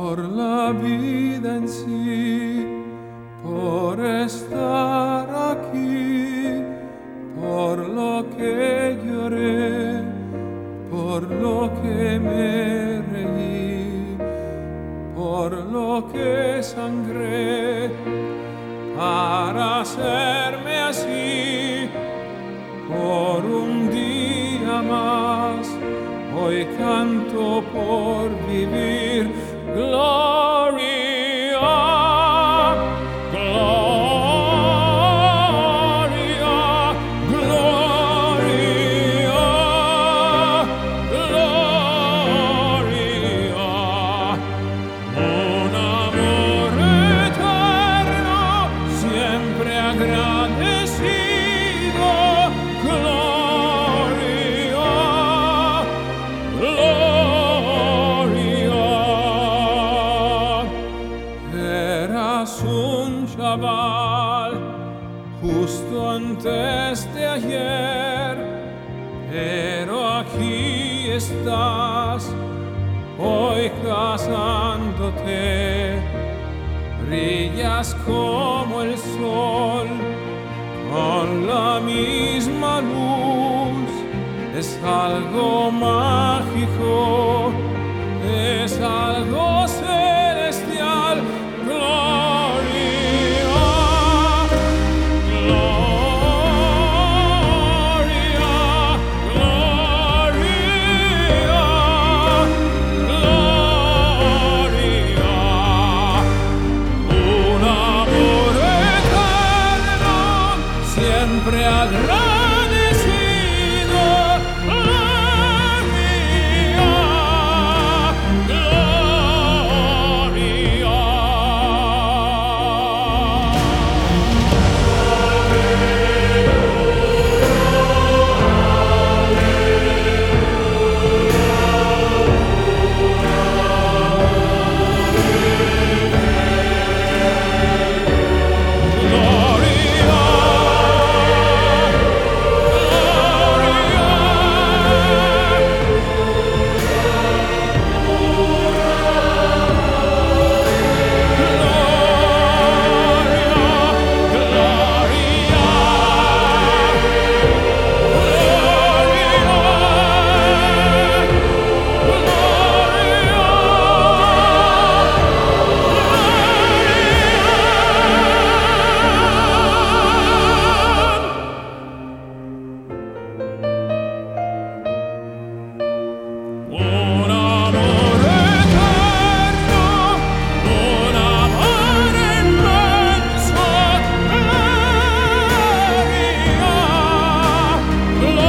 por la vida en sí, por estar aquí, por lo que lloré, por lo que me reí, por lo que sangré, para hacerme así, por un día más. Hoy canto por vivir. Gloria, gloria, gloria, gloria. Un amor eterno, siempre agradecido. Gloria, gloria. Eras un chaval justo antes de ayer, pero aquí estás hoy casándote. Brillas como el sol con la misma luz. Es algo mágico, es algo celestial. Gloria, gloria, gloria, gloria. Un amor eterno, siempre agradecido. Gloria, gloria. Un amor eterno, un amor inmenso. Gloria, gloria.